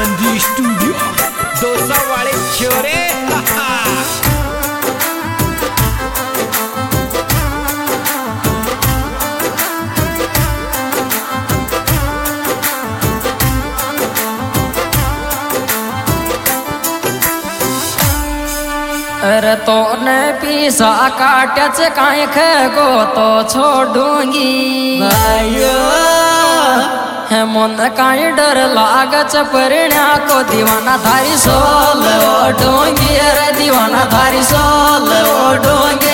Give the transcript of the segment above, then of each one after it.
Anandi studio dosa वाले छोरे। अरे तो ने पीसा काट्याच काय खगो तो छोडूंगी है मन काय डर लागच परिण्या को दीवाना धारी सोल ओढूंगी। अरे दीवाना धारी सोल ओढूंगी।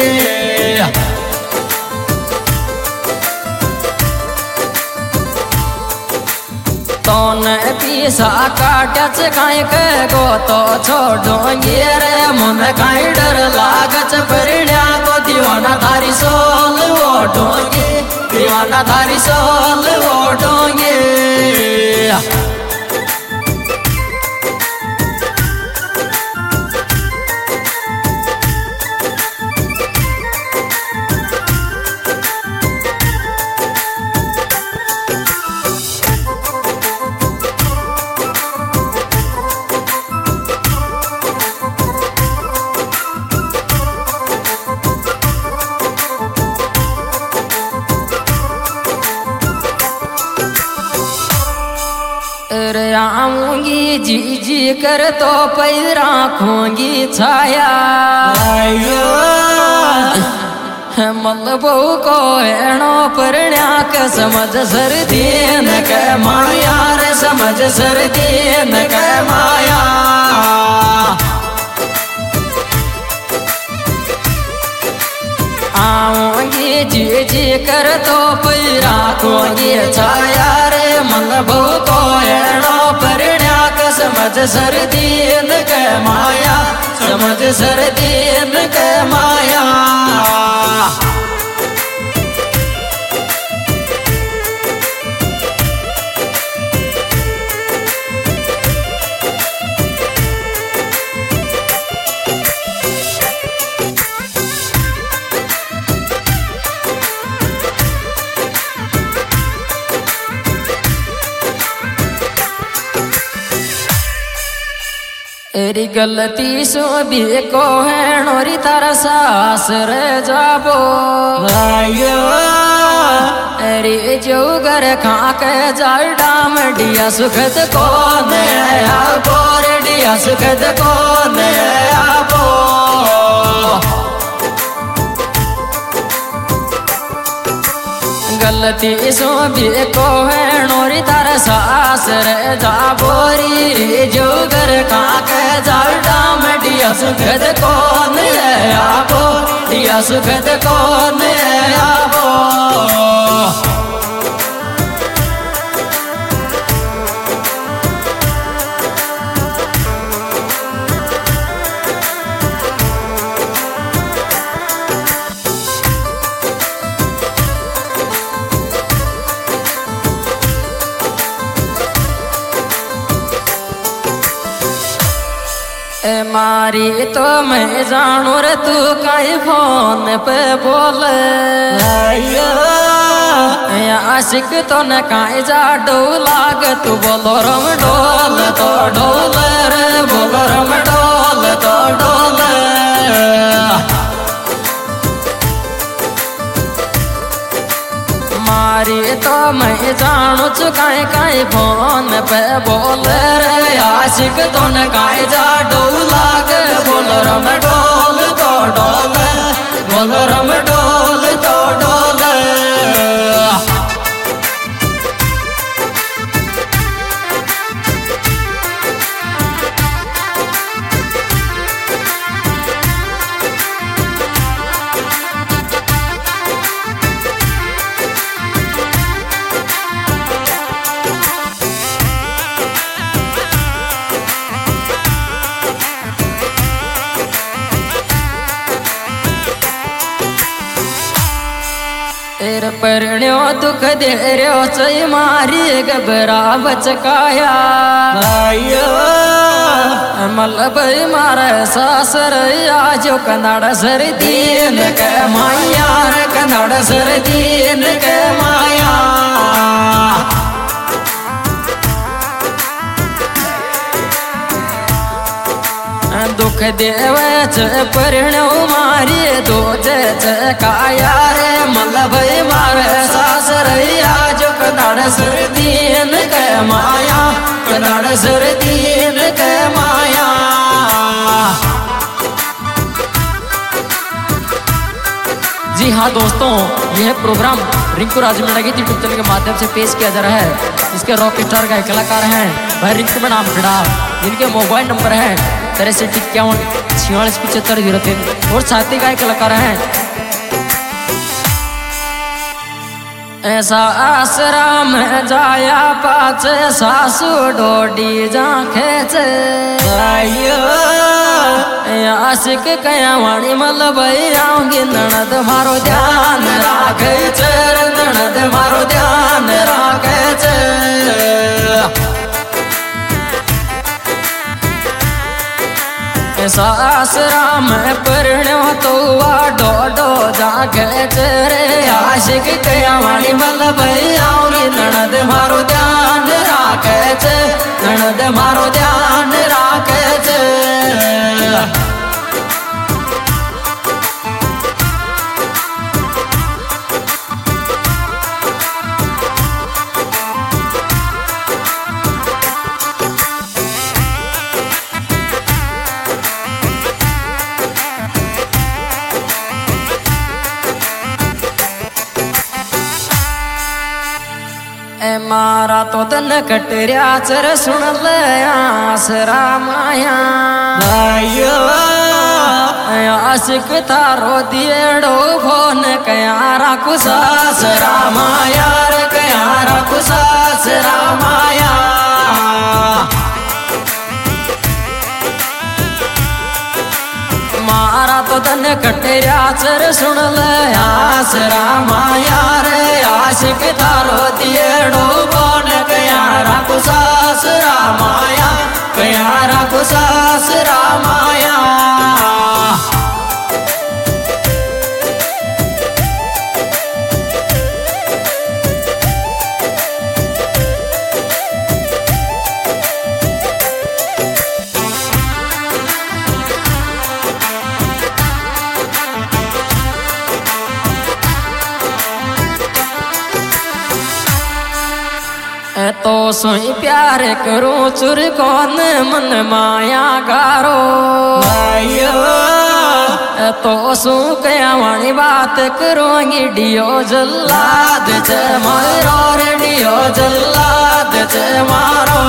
तोन पीसा काट्याच काय गो तो छोडूंगी। रे मन काय डर लागच परिण्या को दीवाना धारी सोल ओढूंगी। दीवाना धारी सोल ओढूंगी। आऊंगी जी जी कर तो पैर राखूंगी छाया। मल बहु को एणो परण्या के समझ सरदीन के माया। रे समझ सरदीन के माया। आऊंगी जी जी कर तो पैर राखूंगी छाया। रे मल बहु को एणो परिण्या के समझ सरदीन के माया। समझ सरदीन के माया। तेरी गलती सो भी को है नोरी तारा सास रे जाबो। अरे जो घर खा के जाल डाम डिया सुखद को ने आबो। रे डिया सुखद को ने आबो। गलती सो भी को है नोरी तारा सास रे जाबो। री जो घर खा के जाल डाम डिया सुखद कौन आबो। डिया सुखद कौन आबो। मारी तो मैं जानू रे तू कहीं फोन पे बोल। आशिक तो न कहीं जा डोलाग तू बोलो रम डोल तो डोल। रे बोलो रम डोल तो डोल। मारी तो मैं जानू चुकाए कहीं फोन पे बोल। रे आशिक तो न कहीं जा डोलाग बोल रम डोल तो डोल। बोल रम डोल तो डोल। तेर परिण्यो दुख दे रो चई मारी घबरा बचकाया। मलब मारे सासर आजो कनाड़ सर दीन के माया। कनाड़ सर दीन के माया। सुख देवे च परिणव मारी दो काया रे मल भाई मारे सासर आज कनाड़ सर दीन के माया कनाड़ सर दीन के माया। जी हाँ दोस्तों, यह प्रोग्राम रिंकू राजमीणा गीत यूट्यूब चैनल के माध्यम से पेश किया जा रहा है। इसके रॉक स्टार का कलाकार हैं भाई रिंकू में नाम खड़ा, जिनके मोबाइल नंबर है 6351467503 और साथी गायक कलाकार हैं ऐसा आसरा में जाया पाचे सासू डोडी जा खेचे आशिक कया वाणी मल भाई आऊंगी ननद मारो ध्यान राखे ननद मारो ध्यान राखे सासरा में परिणो तो डो डो जागे रे आशिक कया वाणी मल भाई आऊंगी ननद मारो ध्यान राखे ननद मारो ध्यान राखे मारा तो तन कटरिया चर सुन ले आसरा माया आशिक तारो दिएड़ो फोन कयारा कुसासरा माया रे कयारा कुसासरा माया। मारा तो तन कटरिया चर सुन ले आसरा माया रे आशिक तारो दिएड़ो फोन कयारा कुसासरा माया कयारा कुसासरा माया। तो सोई प्यार करूं चुर कौन मन माया गारो तो सू कया वाणी बात करूंगी डियो जल्लाद च मारो रे डियो जल्लाद च मारो।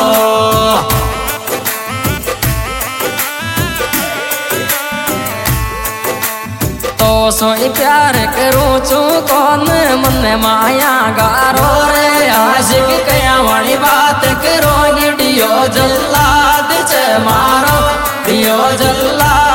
तो सोई प्यार करूं चू कौन मन माया गारो रे आशिक कया वाणी बात करोगी डियो जल्लाद च मारो डियो जल्लाद